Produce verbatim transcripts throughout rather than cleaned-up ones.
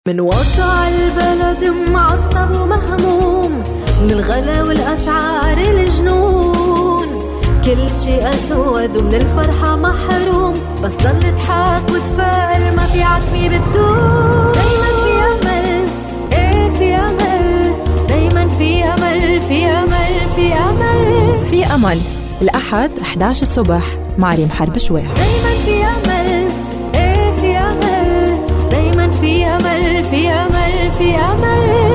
من وضع البلد معصب ومهموم، من الغلا والأسعار الجنون، كل شيء أسود ومن الفرحة محروم، بس ضل تضحك وتفائل ما في عتمي بتدوم. دايما في أمل، ايه في أمل، دايما في أمل في أمل في أمل في أمل. الأحد إحدى عشر الصبح مع ريم حرب شويح. دايما في أمل، ايه في أمل، دايما في أمل في أمل في أمل.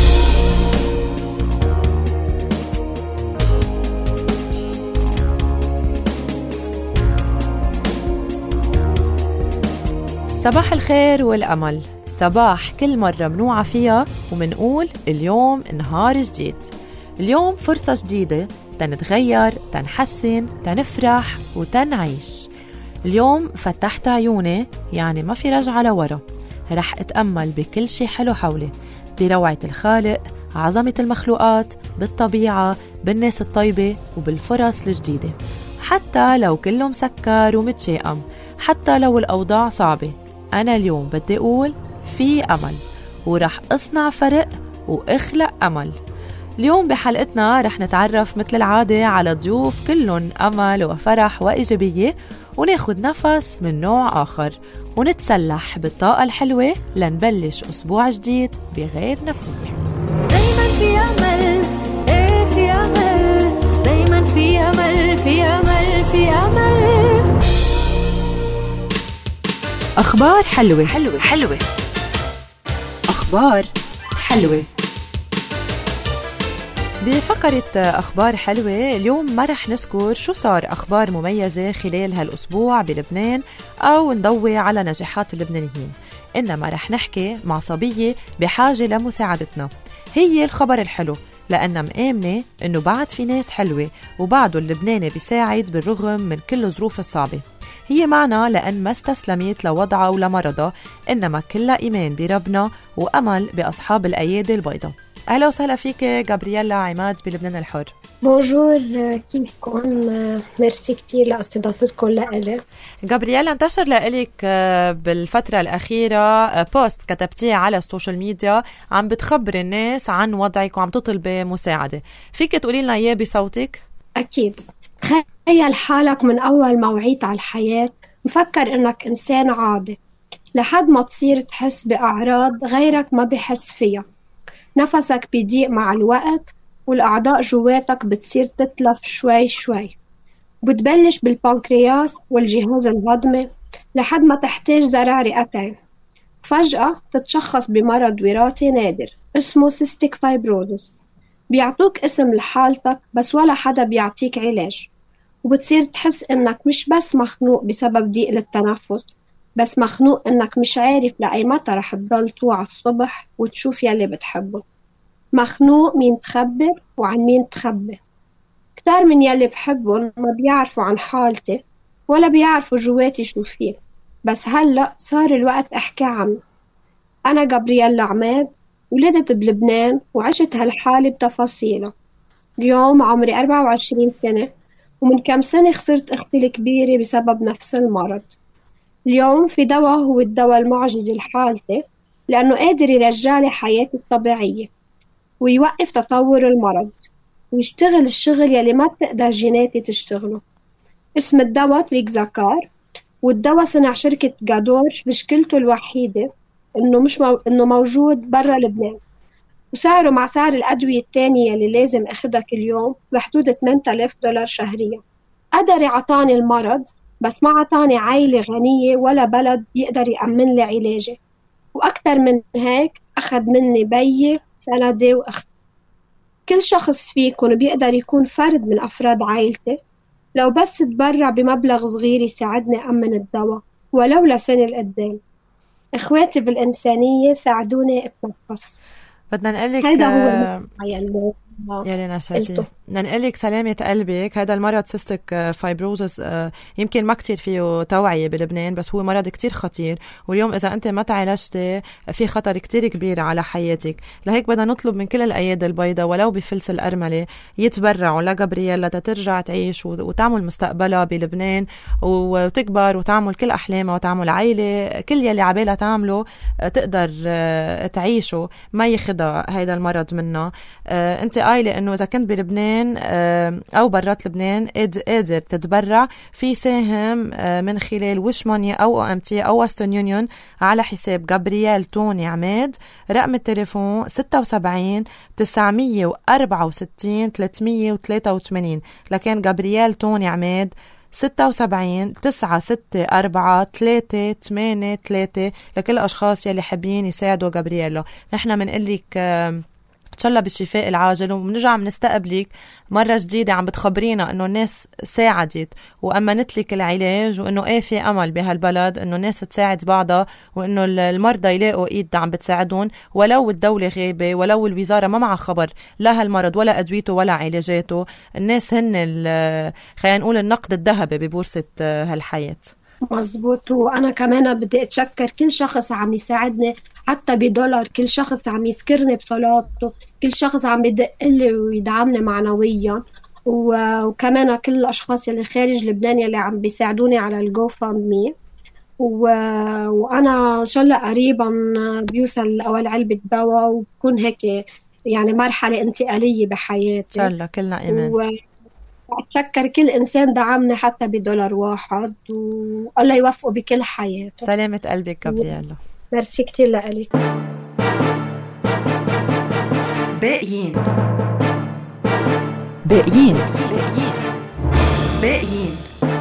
صباح الخير والأمل، صباح كل مرة منوعة فيها ومنقول اليوم نهار جديد. اليوم فرصة جديدة تنتغير، تنحسن، تنفرح وتنعيش. اليوم فتحت عيوني، يعني ما في رجعة لورا. رح أتأمل بكل شي حلو حولي، بروعة الخالق، عظمة المخلوقات، بالطبيعة، بالناس الطيبة وبالفرص الجديدة. حتى لو كله مسكر ومتشائم، حتى لو الأوضاع صعبة، أنا اليوم بدي أقول في أمل، ورح أصنع فرق وأخلق أمل. اليوم بحلقتنا رح نتعرف مثل العادة على ضيوف كلهم أمل وفرح وإيجابية، وناخد نفس من نوع آخر، ونتسلح بالطاقة الحلوة لنبلش أسبوع جديد بغير نفسية. دايما في أمل، إيه في أمل، دايما في أمل في أمل في أمل. أخبار حلوة حلوة حلوة أخبار حلوة. بفقرة أخبار حلوة اليوم ما رح نذكر شو صار أخبار مميزة خلال هالأسبوع بلبنان أو نضوي على نجاحات اللبنانيين، إنما رح نحكي مع صبية بحاجة لمساعدتنا. هي الخبر الحلو، لأننا مآمنة إنه بعد في ناس حلوة وبعده اللبناني بيساعد بالرغم من كل الظروف الصعبة. هي معنا لأن ما استسلمت لوضعها ولا مرضها، إنما كلها إيمان بربنا وأمل بأصحاب الأيادي البيضاء. أهلا وسهلا فيك غابرييلا عماد بلبنان الحر. بونجور، كيفكم؟ ميرسي كتير لاستضافتكم لإلي. غابرييلا، انتشر لإلك بالفترة الأخيرة بوست كتبتيه على السوشيال ميديا عم بتخبر الناس عن وضعك وعم تطلب مساعدة، فيك تقولي لنا إياه بصوتك؟ أكيد. تخيل حالك من أول ما وعيت على الحياة مفكر إنك إنسان عادي، لحد ما تصير تحس بأعراض غيرك ما بيحس فيها. نفسك بيضيق مع الوقت، والأعضاء جواتك بتصير تتلف شوي شوي، وبتبلش بالبنكرياس والجهاز الهضمي لحد ما تحتاج زرع رئتين. فجأة تتشخص بمرض وراثي نادر اسمه سيستيك فايبروزس. بيعطوك اسم لحالتك بس ولا حدا بيعطيك علاج، وبتصير تحس إنك مش بس مخنوق بسبب ضيق للتنفس، بس مخنوق إنك مش عارف لأي متى رح تضل توعى الصبح وتشوف يلي بتحبه. مخنوق مين تخبر وعن مين تخبر. كتار من يلي بحبهم ما بيعرفوا عن حالتي ولا بيعرفوا جواتي شو فيه، بس هلأ صار الوقت أحكي عنه. أنا غابرييلا عماد، ولدت بلبنان وعشت هالحالة بتفاصيلها. اليوم عمري أربعة وعشرين سنة، ومن كم سنة خسرت أختي الكبيرة بسبب نفس المرض. اليوم في دواء هو الدواء المعجزي لحالتي، لأنه قادر يرجعلي حياتي الطبيعية ويوقف تطور المرض ويشتغل الشغل يلي ما بتقدر جيناتي تشتغله. اسم الدواء تريكزاكار، والدواء صنع شركة جادور. مشكلته الوحيدة إنه مش مو... إنه موجود برا لبنان، وسعره مع سعر الأدوية التانية اللي لازم أخدها كل يوم بحدود ثمانية آلاف دولار شهريا. قدر يعطاني المرض بس ما عطاني عائلة غنية ولا بلد يقدر يأمن لي علاجي، وأكتر من هيك أخذ مني بيي، سندي، وأختي. كل شخص فيكم بيقدر يكون فرد من أفراد عائلتي لو بس تبرع بمبلغ صغير يساعدني أمن الدواء ولو لسنة لقدام. إخواتي بالإنسانية ساعدوني أتنفس. بدنا نقلك هيدا هو المسعى يلي يلي نشاتي. ننقلك سلامة قلبك. هذا المرض سيستيك فايبروزس يمكن ما كتير فيه توعية بلبنان، بس هو مرض كتير خطير، واليوم إذا أنت ما تعالجتي في خطر كتير كبير على حياتك. لهيك بدنا نطلب من كل الأيادي البيضاء ولو بفلس الأرملة يتبرعوا لجابرييلا تترجع تعيش وتعمل مستقبلها بلبنان وتكبر وتعمل كل أحلامها وتعمل عائلة، كل يلي عبالها تعمله تقدر تعيشه، ما يخدها هيدا المرض منها. أنت قايلة إنه إذا كنت بلبنان أو برات لبنان قادر تتبرع في ساهم من خلال وش ماني أو أو أم تي أو وسترن يونيون على حساب جابرييل توني عماد. رقم التليفون ستة وسبعين تسعمية وأربعة وستين ثلاثمية وثلاثة وثمانين، لكن جابرييل توني عماد ستة وسبعين تسعة ستة أربعة ثلاثة ثمانية ثلاثة لكل الأشخاص يلي حابين يساعدوا جابرييلا. نحن منقلك إن شاء الله بالشفاء العاجل، وبنرجع بنستقبلك مرة جديدة عم بتخبرينا إنه الناس ساعدت وأمنت لك العلاج، وإنه إيه في أمل بهالبلد إنه الناس تساعد بعضها، وإنه المرضى يلاقوا إيد عم بتساعدون، ولو الدولة غيبة ولو الوزارة ما معها خبر لا هالمرض ولا أدويته ولا علاجاته. الناس هن خلينا نقول النقد الذهبي ببورصة هالحياة. مزبوط. وأنا كمان بدي أتشكر كل شخص عم يساعدني حتى بدولار، كل شخص عم يذكرني بصلاته، كل شخص عم يدق لي ويدعمني معنويا، وكمان كل الأشخاص يلي خارج لبنان يلي عم بيساعدوني على الجو فاند مي. وأنا إن شاء الله قريبا بيوصل أول علبة دواء وبكون هيك يعني مرحلة انتقالية بحياتي إن شاء الله. كلنا إيمان. و... أتشكر كل إنسان دعمني حتى بدولار واحد، والله يوفقه بكل حياته. سلامة قلبك جابرييلا. ميرسي كتير لك. باقيين باقيين باقيين باقيين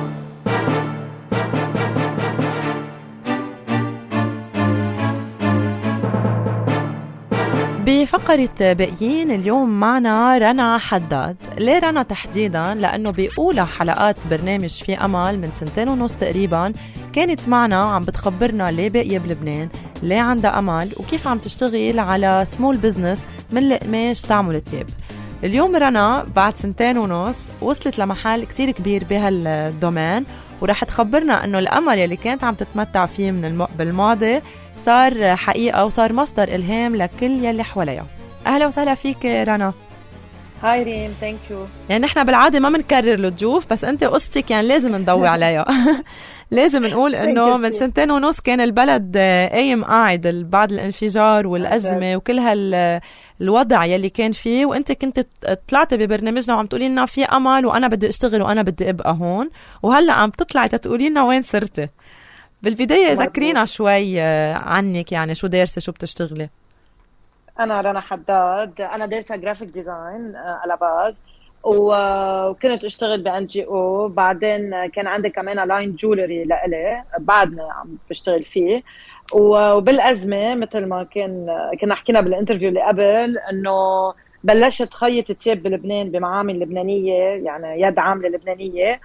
بفقرة باقيين اليوم معنا رنا حداد. ليه رنا تحديدا؟ لأنه بأولى حلقات برنامج في أمل من سنتين ونص تقريبا كانت معنا عم بتخبرنا ليه باقية بلبنان، ليه عندها أمل، وكيف عم تشتغل على سمول بزنس من القماش تعمل التياب. اليوم رنا بعد سنتين ونص وصلت لمحل كتير كبير بهالدومين، ورح تخبرنا أنه الأمل يلي كانت عم تتمتع فيه من الم... بالماضي صار حقيقة وصار مصدر إلهام لكل يلي حواليها. أهلا وسهلا فيك رنا. هاي ريم، ثانك يو. يعني نحن بالعادة ما منكرر الضيوف، بس أنت قصتك يعني لازم نضوي عليها. لازم نقول إنه من سنتين ونص كان البلد قايم قاعد بعد الانفجار والأزمة وكل هالوضع يلي كان فيه، وأنت كنت طلعتي ببرنامجنا وعم تقولي لنا في أمل وأنا بدي أشتغل وأنا بدي أبقى هون، وهلأ عم تطلعي تقولي لنا وين صرتي. بالبداية ذكرينا شوي عنك، يعني شو دارسة، شو بتشتغلي؟ أنا رنا حداد، أنا دارسة جرافيك ديزاين على باز، وكنت أشتغل بأن جي أو، بعدين كان عندي كمان لاين جولري لإلي بعدنا عم بشتغل فيه. وبالأزمة مثل ما كان كنا حكينا بالانترفيو اللي قبل إنه بلشت خيط تياب بلبنان بمعامل لبنانية، يعني يد عاملة لبنانية،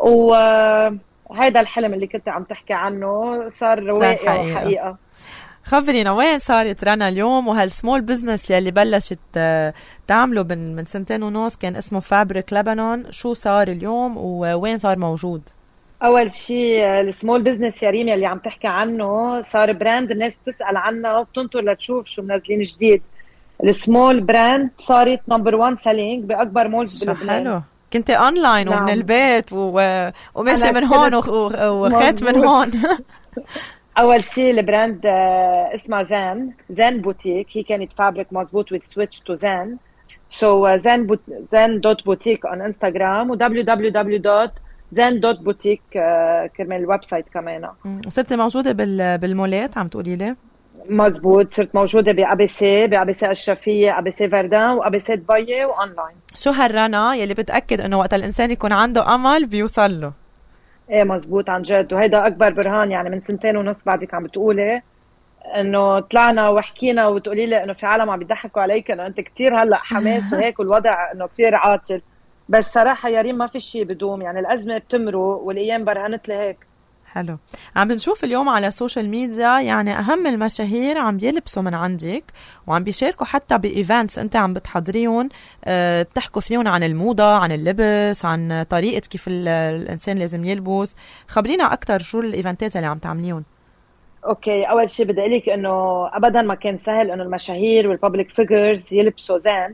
وهذا الحلم اللي كنت عم تحكي عنه صار واقع وحقيقة. خبرينا وين صارت رنا اليوم، وهالسمول بزنس يلي بلشت تعمله من سنتين ونص كان اسمه فابريك لبنان، شو صار اليوم ووين صار موجود؟ أول شيء السمول بزنس يا ريم يلي عم تحكي عنه صار براند الناس تسأل عنه وبتنطر لتشوف شو منزلين جديد. السمول براند صارت نمبر وان سيلينج بأكبر مولز بلبنان. حلو. كنت أونلاين نعم. ومن البيت و... وماشي من هون وخيت من هون. أول شيء البراند اسمها زان زان بوتيك، هي كانت فابريك مزبوط with switch to زان. so زان بوت... زان دوت بوتيك on انستغرام و دبليو دبليو دبليو دوت زان دوت بوتيك كرمال الويب سايت كمان. وصرت موجودة بال... بالمولات عم تقولي لي؟ مزبوط، صرت موجودة بأبي سي بأبي سي الشرفية، أبي سي فردان، وأبي سي دبي، وأونلاين. شو هالرنا يلي بتأكد إنه وقت الإنسان يكون عنده أمل بيوصل له؟ ايه مزبوط عن جد، وهيدا اكبر برهان. يعني من سنتين ونص بعدك عم بتقولي انه طلعنا وحكينا وتقولي لي انه في عالم عم بيضحكوا عليك انه انت كتير هلا حماس وهيك والوضع انه كتير عاطل، بس صراحه يا ريم ما في شيء بدوم، يعني الازمه بتمرق والايام برهنت لي هيك. حلو. عم نشوف اليوم على السوشيال ميديا يعني أهم المشاهير عم بيلبسوا من عندك وعم بيشاركوا حتى بإيفنتس أنت عم بتحضريهم، أه بتحكوا فيهم عن الموضة، عن اللبس، عن طريقة كيف الإنسان لازم يلبس. خبرينا أكتر شو الإيفنتات اللي عم تعمليهم. اوكي، اول شيء بدي اقولك انه ابدا ما كان سهل انه المشاهير والبابليك فيجرز يلبسوا زين،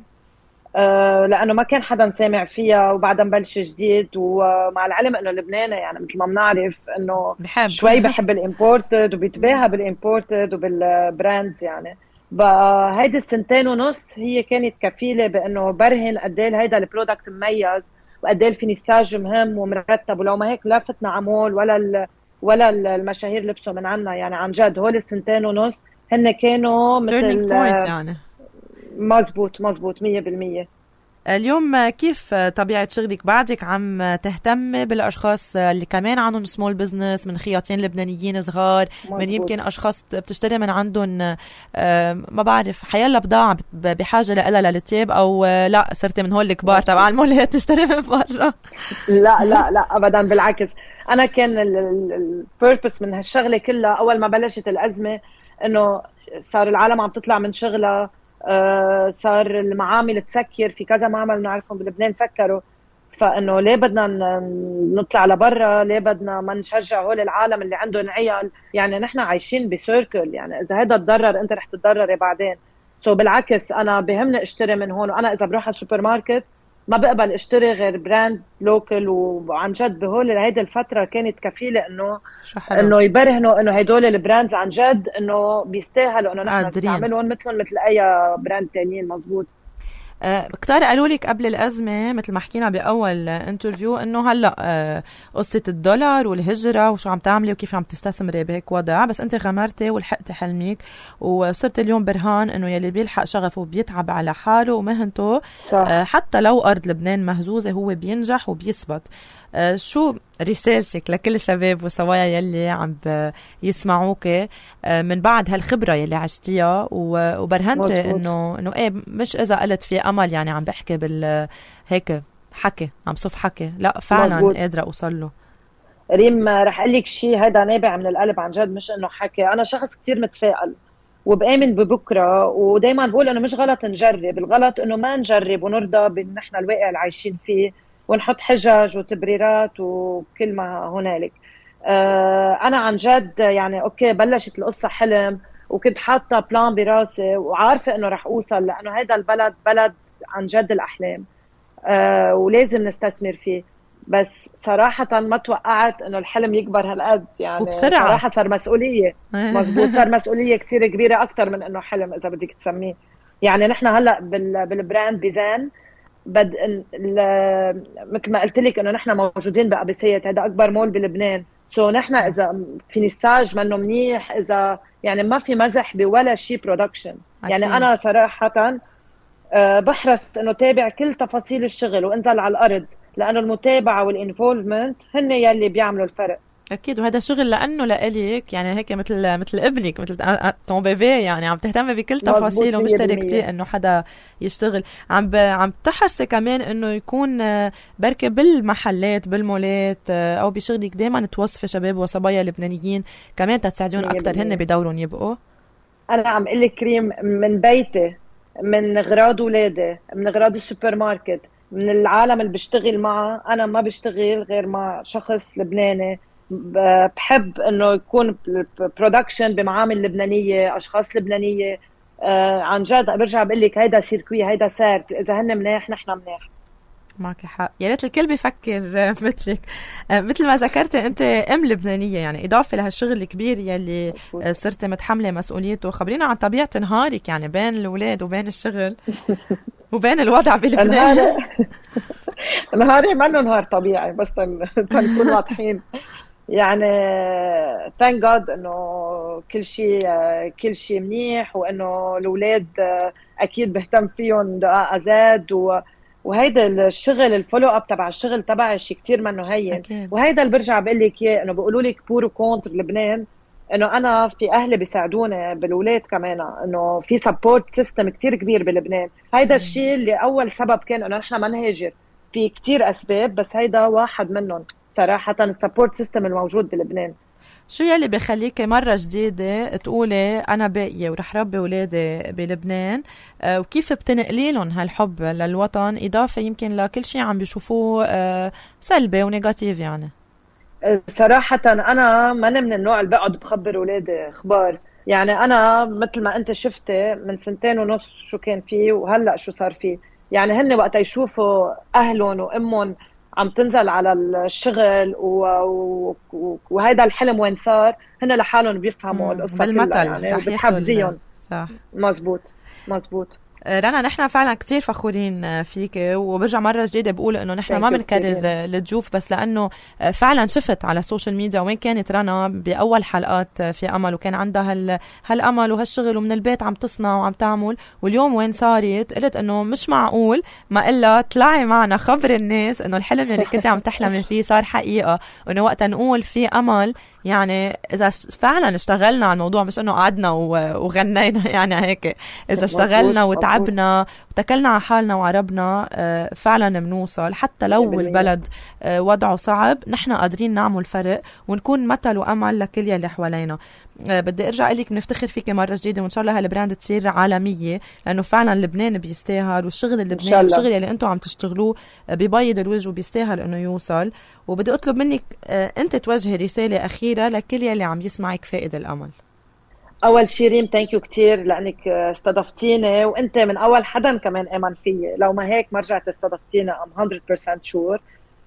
أه لانه ما كان حدا سامع فيها وبعدها مبلش جديد، ومع العلم انه لبنان يعني مثل ما بنعرف انه بحب. شوي بحب الامبورتد وبيتباهى بالامبورتد وبالبراندز. يعني بقى هيدي السنتين ونص هي كانت كفيله بانه برهن قد ايه هيدا البرودكت مميز وقد ايه الفينيساج مهم ومرتب، ولو ما هيك لا فتنا عمول ولا ال ولا المشاهير لبسوا من عنا. يعني عن جد هول السنتين ونص هن كانوا مثل يعني. مزبوط مزبوط مية بالمية. اليوم كيف طبيعة شغلك؟ بعدك عم تهتم بالأشخاص اللي كمان عندهم سمول بزنس، من خياطين لبنانيين صغار، مزبوط. من يمكن أشخاص بتشتري من عندهم ما بعرف حيالله بضاعة بحاجة لها للتياب، أو لا صرتي من هول الكبار تبع المولات تشتري من برا؟ لا لا لا أبدا، بالعكس. أنا كان البيربس من هالشغلة كلها أول ما بلشت الأزمة إنه صار العالم عم تطلع من شغلها، آه صار المعامل تسكر، في كذا معمل نعرفهم بلبنان سكروا، فانه ليه بدنا نطلع لبرا؟ ليه بدنا ما نشجع هول العالم اللي عندهم عيال؟ يعني نحن عايشين بسيركل، يعني اذا هذا تضرر انت رح تتضرري بعدين. سو بالعكس انا بهمني اشتري من هون، وانا اذا بروح على السوبر ماركت ما بقبل اشتري غير براند لوكل. وعن جد بهول هيدي الفتره كانت كفيله انه انه يبرهنوا انه هدول البراندز عن جد انه بيستاهلوا انه نحن نستعملهم مثلهم مثل اي براند تانيين. مزبوط. أه كتار قالوا لك قبل الأزمة مثل ما حكينا بأول انترفيو إنه هلأ أه قصة الدولار والهجرة وشو عم تعملي وكيف عم تستثمري بهيك وضع، بس أنت غمرتي ولحقتي حلمك وصرت اليوم برهان إنه يلي بيلحق شغفه بيتعب على حاله ومهنته، أه حتى لو أرض لبنان مهزوزة هو بينجح وبيثبت. أه شو رسالتك لكل الشباب وصوايا يلي عم يسمعوك أه من بعد هالخبرة يلي عشتيها وبرهنتي إنه إنه إيه مش إذا قلت في أمل يعني عم بحكي بال هيك حكي عم صف حكي، لا فعلا مزبوط. قادرة أوصل له. ريم رح أقول لك شيء هذا نابع من القلب عن جد، مش إنه حكي. أنا شخص كتير متفائل وبآمن ببكرة، ودايما بقول إنه مش غلط نجرب، الغلط إنه ما نجرب ونرضى بإن إحنا الواقع اللي عايشين فيه ونحط حجج وتبريرات وكل ما هنالك. آه أنا عن جد يعني أوكي بلشت القصة حلم وكنت حاطة بلان براسي وعارفة إنه رح أوصل، لأنه هذا البلد بلد عن جد الأحلام آه ولازم نستثمر فيه. بس صراحة ما توقعت إنه الحلم يكبر هالقد، يعني وبسرعة. صراحة صار مسؤولية. مزبوط، صار مسؤولية كتير كبيرة أكتر من إنه حلم إذا بدك تسميه. يعني نحن هلأ بالبراند بيزان بد مثل ما قلت لك إنه نحن موجودين بأبيسية، هذا أكبر مول بلبنان. سو نحن إذا في نساج منه منيح، إذا يعني ما في مزح بولا شيء برودكشن. يعني أنا صراحة بحرص إنه تابع كل تفاصيل الشغل وانزل على الأرض، لأنه المتابعة والإنفولفمنت هن يلي بيعملوا الفرق. أكيد، وهذا شغل لأنه لإلك يعني هيك مثل مثل ابنك مثل طون بيبي، يعني عم تهتمي بكل تفاصيل ومشتركتي إنه حدا يشتغل. عم ب... عم تحرصي كمان إنه يكون بركة بالمحلات بالمولات أو بشغلك دايما توصفي شباب وصبايا لبنانيين كمان تساعدون أكتر هن بدورهم يبقوا. أنا عم قلك كريم، من بيتي، من غراض ولادي، من غراض السوبر ماركت، من العالم اللي بشتغل معه، أنا ما بشتغل غير مع شخص لبناني. بحب إنه يكون برودكشن بمعامل لبنانية، أشخاص لبنانية. آه عن جد برجع بقول لك هيدا سيركوي، هيدا سار، إذا هن مناح نحن مناح. معك حق، يا ريت الكل بيفكر مثلك. مثل ما ذكرتي انت ام لبنانيه، يعني اضافه لهالشغل الكبير يلي صرت متحمله مسؤوليته. خبرينا عن طبيعه نهارك، يعني بين الاولاد وبين الشغل وبين الوضع بلبنان. نهاري منه نهار طبيعي، بس تنكون واضحين. يعني thank God انه كل شيء كل شيء منيح، وانه الاولاد اكيد بهتم فيهم دقائق زاد، و وهيدا الشغل الفولو اب تبع الشغل تبعي شيء كتير منه هين. وهيدا اللي برجع بقول لك اياه، انه بيقولوا لك بور كونتر لبنان، انه انا في اهلي بيساعدوني بالولاد كمان، انه في سبورت سيستم كتير كبير بلبنان. هيدا الشيء اللي اول سبب كان انه نحن ما نهاجر. في كتير اسباب بس هيدا واحد منهم صراحه، السبورت سيستم الموجود بلبنان. شو يلي بخليك مرة جديدة تقولي أنا باقية ورح ربي ولادي بلبنان، آه وكيف بتنقلي لهم هالحب للوطن إضافة يمكن لكل شيء عم بيشوفوه آه سلبي ونيجاتيف؟ يعني صراحة أنا ما من النوع اللي بقعد بخبر ولادي أخبار. يعني أنا مثل ما أنت شفتي من سنتين ونص شو كان فيه وهلأ شو صار فيه. يعني هن وقت يشوفوا أهلهم وأمهم عم تنزل على الشغل و... و... وهيدا الحلم وين صار، هن لحالهم بيفهموا القصة كلها يعني وبتحبزيهم. صح مزبوط مزبوط. رنا نحن فعلا كتير فخورين فيك، وبرجع مرة جديدة بقول انه نحن ما بنكرر الضيوف بس لانه فعلا شفت على السوشيال ميديا وين كانت رنا باول حلقات في امل، وكان عندها هال هالامل وهالشغل ومن البيت عم تصنع وعم تعمل، واليوم وين صارت قلت انه مش معقول ما الا طلعي معنا خبر الناس انه الحلم اللي كنت عم تحلمي فيه صار حقيقة، وانه وقتها نقول في امل. يعني اذا فعلا اشتغلنا على الموضوع مش انه قعدنا وغنينا يعني هيك، اذا اشتغلنا وتعبنا وتكلنا على حالنا وعربنا فعلا بنوصل. حتى لو البلد وضعه صعب نحن قادرين نعمل فرق ونكون مثل وامل لكل يلي حوالينا. بدي ارجع لك بنفتخر فيك مرة جديدة، وان شاء الله هالبراند تصير عالمية لانه فعلا لبنان بيستاهل، والشغل اللبناني والشغل اللي انتم عم تشتغلوه بيبيض الوجه وبيستاهل انه يوصل. وبدي اطلب منك انت توجهي رسالة اخيرة لكل يلي عم يسمعك فائد الامل. اول شي ريم ثانك يو كتير لانك استضفتيني، وانت من اول حدا كمان امن فيي، لو ما هيك ما رجعت استضفتيني ام مية بالمية شور.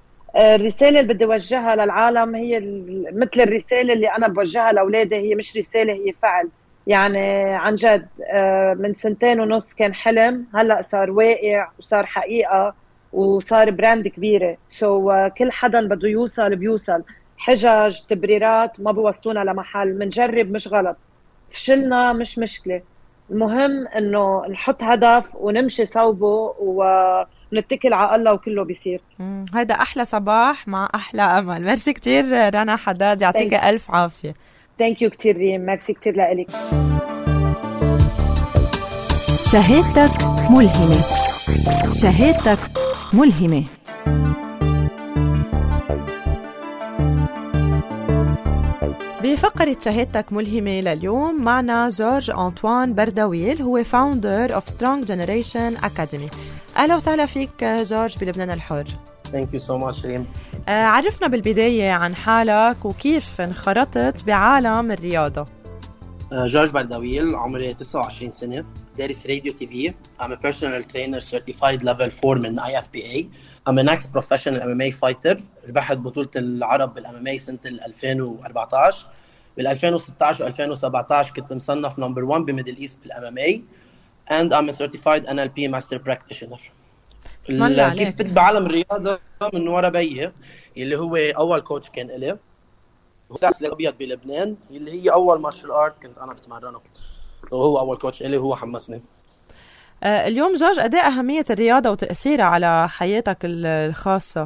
الرسالة اللي بدي وجهها للعالم هي مثل الرسالة اللي أنا بوجهها لأولادي، هي مش رسالة هي فعل. يعني عن جد من سنتين ونص كان حلم، هلأ صار واقع وصار حقيقة وصار براند كبيرة. سو so, كل حدا بده يوصل بيوصل. حجج تبريرات ما بوصلونا لمحل، منجرب مش غلط، فشلنا مش مشكلة، المهم إنه نحط هدف ونمشي صوبه ونتكل على الله وكله بيصير. هيدا أحلى صباح مع أحلى أمل. ميرسي كتير رنا حداد، يعطيك ألف عافية. ثانك يو كتير ريم، ميرسي كتير لإلك. شهادتك ملهمة، شهادتك ملهمة. بفقرة شهادتك ملهمة لليوم معنا جورج أنطوان بردويل، هو فاوندر of Strong Generation Academy. أهلا وسهلا فيك جورج بلبنان الحر. Thank you so much ريم. آه عرفنا بالبداية عن حالك وكيف انخرطت بعالم الرياضة. آه جورج بردويل، عمري تسعة وعشرين سنة، دارس راديو تي في. I'm a personal trainer certified level four من آي إف بي إيه. I'm an ex-professional إم إم إيه fighter. ربحت بطولة العرب بالإم إم إيه سنة ألفين وأربعة عشر. بال ألفين وستة عشر و ألفين وسبعة عشر كنت مصنف نمبر واحد بميدل إيست بالإم إم إيه. And I'm a certified إن إل بي master practitioner. كيف فت بعالم الرياضة من ورا بيه اللي هو أول كوتش كان إلي، وسلسلة الأبيض بلبنان اللي هي أول مارشال آرت كنت أنا بتمرنه، وهو أول كوتش إلي، هو حمسني. آه اليوم جورج أداء أهمية الرياضة وتأثيرها على حياتك الخاصة.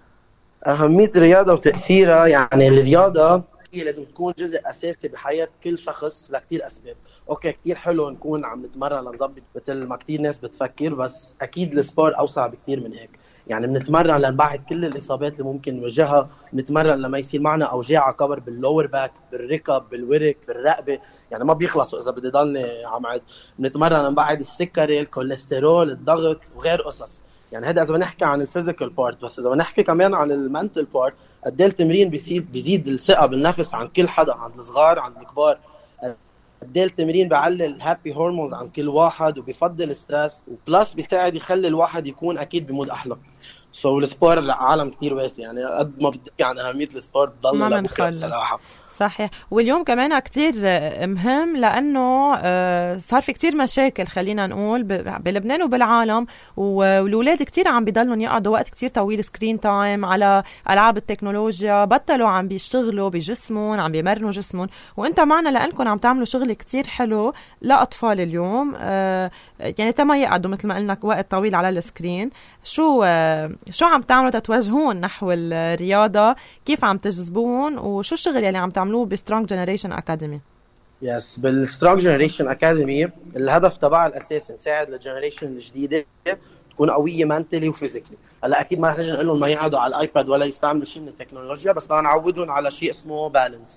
أهمية الرياضة وتأثيرها، يعني الرياضة هي لازم تكون جزء أساسي بحياة كل شخص لكتير أسباب. أوكي كتير حلو نكون عم نتمرن لنظبط مثل ما كتير ناس بتفكر، بس أكيد السبور أوسع بكتير من هيك. يعني بنتمرن لنبعد كل الإصابات اللي ممكن نواجهها، بنتمرن لما يصير معنا أوجاع كبر باللور باك، بالركب، بالورك، بالرقبة، يعني ما بيخلصوا إذا بدي ضلني عم عد. بنتمرن لنبعد السكري، الكوليسترول، الضغط وغير قصص. يعني هذا إذا بنحكي عن الفيزيكال بارت، بس إذا بنحكي كمان عن المنتل بارت، قد ايه التمرين بيزيد بيزيد الثقة بالنفس عن كل حدا، عن الصغار عن الكبار. قد ايه التمرين بيعلي الهابي هرمونز عن كل واحد وبيفضل الستريس، وبلس بيساعد يخلي الواحد يكون أكيد بمود أحلى. سو السبور عالم كتير واسع، يعني قد ما بدي عن أهمية السبور بضلنا لبكرة صراحة. صحيح. واليوم كمان كتير مهم لأنه صار في كتير مشاكل خلينا نقول بلبنان وبالعالم، والولاد كتير عم بيضلون يقعدوا وقت كتير طويل سكرين تايم على ألعاب التكنولوجيا، بطلوا عم بيشتغلوا بجسمهم، عم بيمرنوا جسمهم. وانت معنا لأنكم عم تعملوا شغل كتير حلو لأطفال اليوم، يعني تما يقعدوا مثل ما قلنا وقت طويل على السكرين. شو شو عم تعملوا تتوجهون نحو الرياضة؟ كيف عم تجذبون؟ وشو الشغل يلي عم تعملوه بسترونج جنريشن أكاديمي؟ يس بالسترونج جنريشن أكاديمي الهدف تبعها الأساسي نساعد الجنريشن الجديدة تكون قوية منتلي وفيزيكلي. هلا أكيد ما رح نجي نقول لهم ما يقعدوا على الآيباد ولا يستعملوا شيء من التكنولوجيا، بس بدنا نعودهم على شيء اسمه بالانس.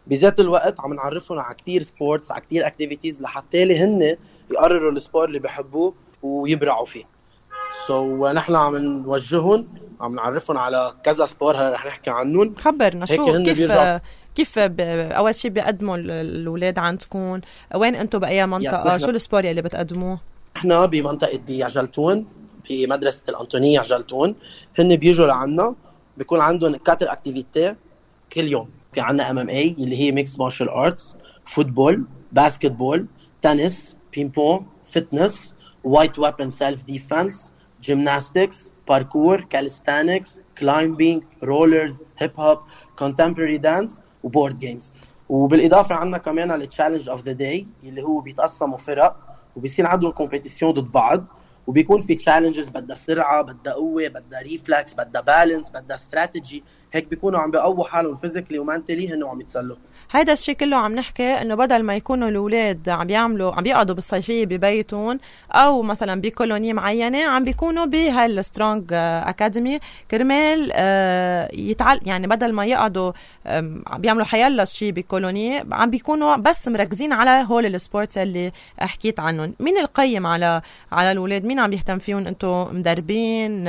بذات الوقت عم نعرفهم على كتير سبورتس، على كتير اكتيفيتيز لحتى لي هن يقرروا السبور اللي بحبوه ويبرعوا فيه. سو so, نحن عم نوجههم، عم نعرفهم على كذا سبور هلا رح نحكي عنهم. خبرنا شو كيف بيرجع. كيف اول شيء بيقدموا الاولاد عندكم؟ وين انتم باي منطقه؟ شو السبور اللي بتقدموه؟ احنا بمنطقه بيعجلتون بمدرسه الانطونيه عجلتون. هن بيجوا لعنا بيكون عندهم كاتر اكتيفيتي كل يوم. في عنا ام ام اي اللي هي ميكس مارشال ارتس، فوتبول، باسكتبول، تنس، بينبون، فتنس، وايت ويبن سيلف ديفنس، جيمناستكس، باركور، كاليستانكس، كلايمبينج، رولرز، هيب هوب، كونتمبوراري دانس وبورد جيمز. وبالاضافه عندنا كمان التشالنج اوف ذا داي اللي هو بيتقسموا فرق وبيصير عندهم كومبيتيشن ضد بعض، وبيكون في تشالنجز بدها سرعه، بدها قوه، بدها ريفلكس، بدها بالانس، بدها استراتيجي. هيك بيكونوا عم بيقووا حالهم فيزيكلي ومنتلي هن عم يتسلوا. هيدا الشيء كله عم نحكي انه بدل ما يكونوا الاولاد عم بيعملوا عم بيقعدوا بالصيفيه ببيتهم او مثلا بكولونيه معينه، عم بيكونوا بهالسترونج اكاديمي كرمال يتعل يعني بدل ما يقعدوا عم بيعملوا حيلا شيء بكولونيه، عم بيكونوا بس مركزين على هول السبورتس اللي حكيت عنهم. مين القيم على على الاولاد؟ مين عم يهتم فيهم؟ انتم مدربين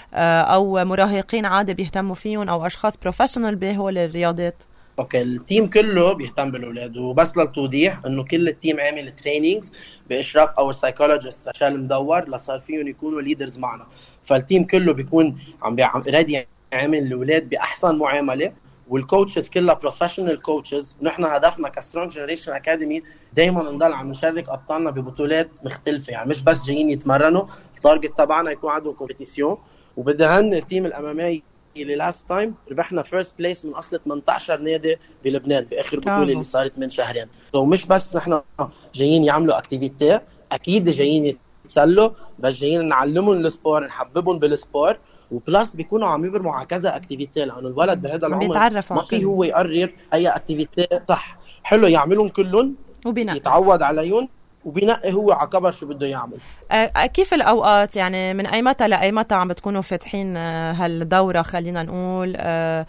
او مراهقين عادي بيهتموا فيهم او اشخاص بروفيشنال بهول الرياضات؟ اوكي، التيم كله بيهتم بالاولاد. وبس للتوضيح انه كل التيم عامل تريننجز باشراف او سايكولوجيست رشال مدور لصار فيهم يكونوا ليدرز معنا. فالتيم كله بيكون عم رادي عامل الاولاد باحسن معامله، والكوتشز كلها بروفيشنال كوتشز. نحن هدفنا كسترونج جنريشن اكاديمي دائما نضل عم نشارك ابطالنا ببطولات مختلفه، يعني مش بس جايين يتمرنوا. التارجت تبعنا يكون عندهم كومبيتيشن. وبدهن التيم الامامي اللي لاست تايم ربحنا فيرست بليس من اصل ثمانية عشر نادي بلبنان باخر بطوله اللي صارت من شهرين. ومش بس نحن جايين يعملوا اكتيفيتي، اكيد جايين يتسلوا، بس جايين نعلمهم السبور، نحببهم بالسبور، وبلاس بيكونوا عم يبرموا على كذا اكتيفيتي، لانه الولد بهذا العمر ما في هو يقرر اي اكتيفيتي صح. حلو يعملهم كلهم وبناء يتعود عليهم وبينقي هو على كبر شو بده يعمل. أه كيف الأوقات؟ يعني من أي متى لأي متى عم بتكونوا فاتحين هالدورة خلينا نقول؟ أه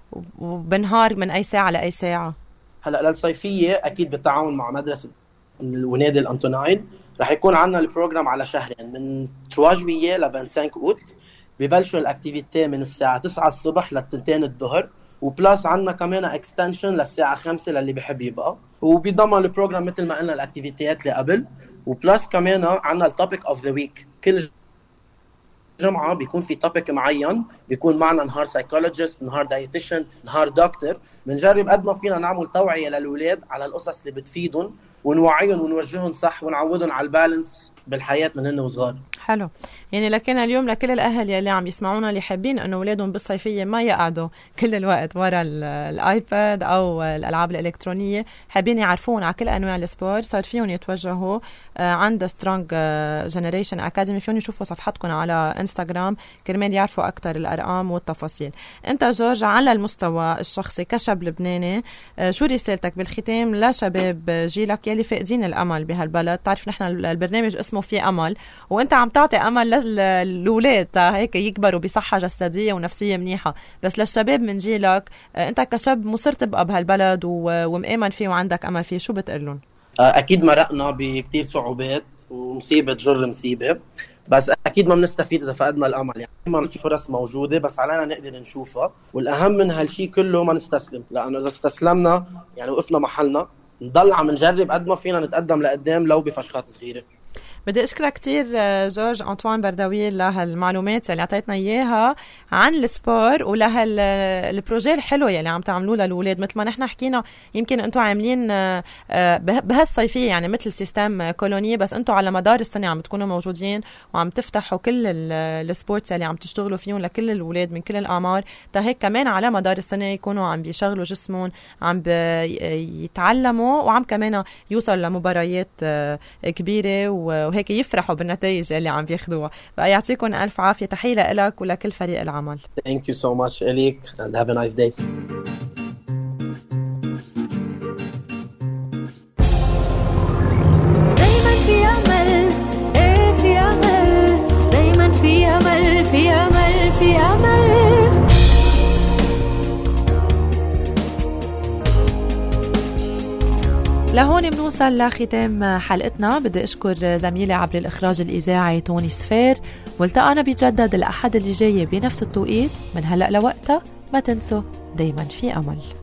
وبنهار من أي ساعة لأي ساعة؟ هلأ للصيفية أكيد بالتعاون مع مدرسة ونادي الأنطونين رح يكون عنا البروجرام على شهرين، من ثلاثة جويلية ل خمسة وعشرين أوت. ببلشوا الأكتيفيتي من الساعة تسعة الصبح للتنتين الظهر، وبلاس عنا كمان اكستنشن للساعة خمسة للي بحب يبقى. وبيضم البروجرام مثل ما قلنا الأكتيفيتيات اللي قبل، وبلاس كمان عنا التوبيك اوف ذا ويك. كل جمعة بيكون في توبيك معين، بيكون معنا نهار سايكولوجيست، نهار دايتيشن، نهار دكتور. بنجرب قد ما فينا نعمل توعية للأولاد على القصص اللي بتفيدهم، ونوعيهم ونوجههم صح، ونعودهم على البالانس بالحياة من هن وصغار. حلو. يعني لكن اليوم لكل الأهل يلي عم يسمعونا اللي حابين أنه أولادهم بالصيفية ما يقعدوا كل الوقت ورا الآيباد أو الألعاب الإلكترونية، حابين يعرفون على كل أنواع السبور، صار فيهم يتوجهوا عند سترونج جنريشن أكاديمي. فيهم يشوفوا صفحتكم على انستغرام كرمال يعرفوا أكتر الأرقام والتفاصيل. أنت جورج على المستوى الشخصي كشاب لبناني، شو رسالتك بالختام لشباب جيلك يلي فاقدين الأمل بهالبلد؟ تعرف نحن البرنامج اسمه في أمل، وأنت عم تعطي أمل للولاد هيك يكبروا بصحة جسدية ونفسية منيحة. بس للشباب من جيلك، أنت كشاب مصر تبقى بهالبلد ومؤمن فيه وعندك أمل فيه، شو بتقلن؟ أكيد مرقنا بكتير صعوبات ومصيبة جر مصيبة، بس أكيد ما بنستفيد إذا فقدنا الأمل. يعني ما في فرص موجودة، بس علينا نقدر نشوفها. والأهم من هالشي كله ما نستسلم، لأنه إذا استسلمنا يعني وقفنا محلنا. نضل عم نجرب قد ما فينا نتقدم لقدام لو بفشخات صغيرة. بدي أشكرك كتير جورج أنطوان بردويل لهالمعلومات اللي عطيتنا إياها عن السبور ولهالبروجي الحلو يلي عم تعملوه للولاد. مثل ما نحن حكينا، يمكن أنتوا عاملين بهالصيفية يعني مثل سيستم كولونية، بس أنتوا على مدار السنة عم تكونوا موجودين وعم تفتحوا كل السبورتس اللي عم تشتغلوا فيهم لكل الولاد من كل الأعمار، تهيك كمان على مدار السنة يكونوا عم بيشغلوا جسمهم، عم يتعلموا، وعم كمان يوصل لمباريات كبيرة وهيك يفرحوا بالنتائج اللي عم بياخدوها. فيعطيكم ألف عافية. تحية لك ولكل فريق العمل. Thank you so much إليك and have a nice day. دايما في أمل، إيه في أمل، دايما في أمل، في أمل، في أمل. لهون بنوصل لختام حلقتنا. بدي أشكر زميلي عبر الإخراج الإذاعي توني سفير، والتقانا بيتجدد الأحد اللي جاي بنفس التوقيت. من هلأ لوقتها ما تنسوا دايما في أمل.